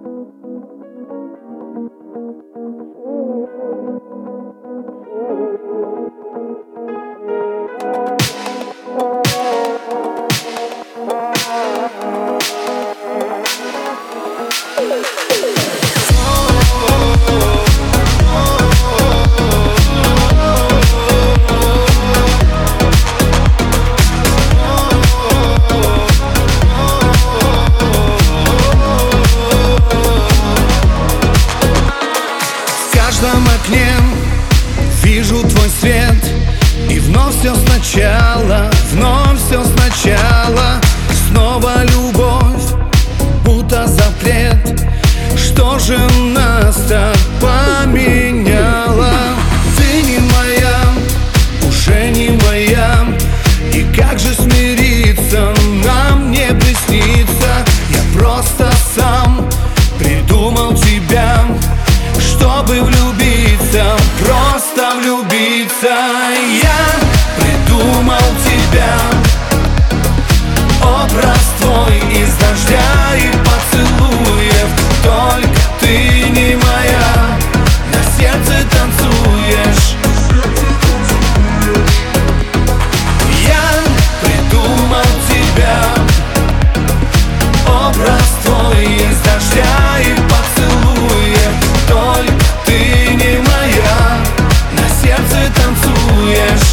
В каждом окне вижу твой свет, и вновь все сначала, вновь все сначала. Снова любовь, будто запрет. Что же нас так поменяло? Ты не моя, уже не моя. И как же смириться, нам не приснится. Я просто сам придумал тебя, чтобы влюбиться, просто влюбиться. Я придумал тебя, образ твой из дождя и поцелуев. Только ты не моя, на сердце танцуешь. Я придумал тебя, образ твой из дождя и поцелуев. Только ты не моя, на сердце танцуешь.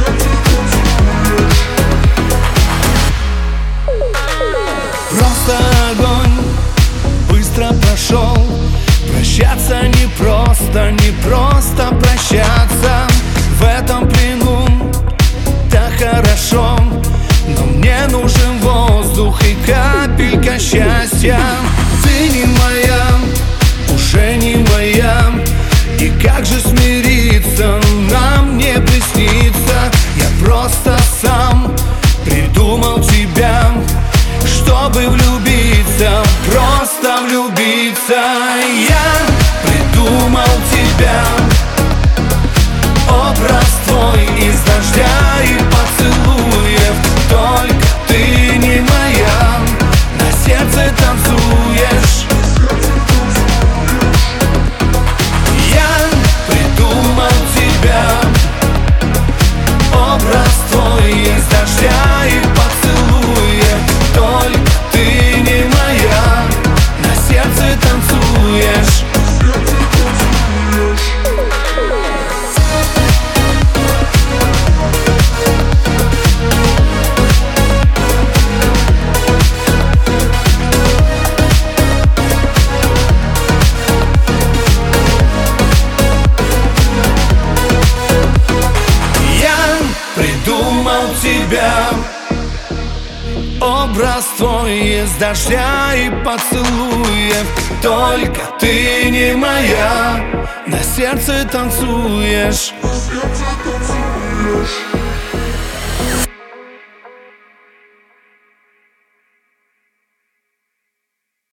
Просто огонь быстро прошел. Прощаться непросто, непросто прощаться. В этом плену так хорошо, но мне нужен воздух и капелька счастья. Ты не моя, уже не моя. И как же смириться, нам не приснится. Я просто сам придумал тебя, чтобы влюбиться, просто влюбиться. Я придумал тебя, образ твой из дождя и поцелуев. Только ты не моя, на сердце танцуешь. Я придумал тебя, образ твой из дождя и поцелуев. Только ты не моя, на сердце танцуешь. Я придумал тебя, образ твой из дождя и поцелуев. Только ты не моя, на сердце танцуешь.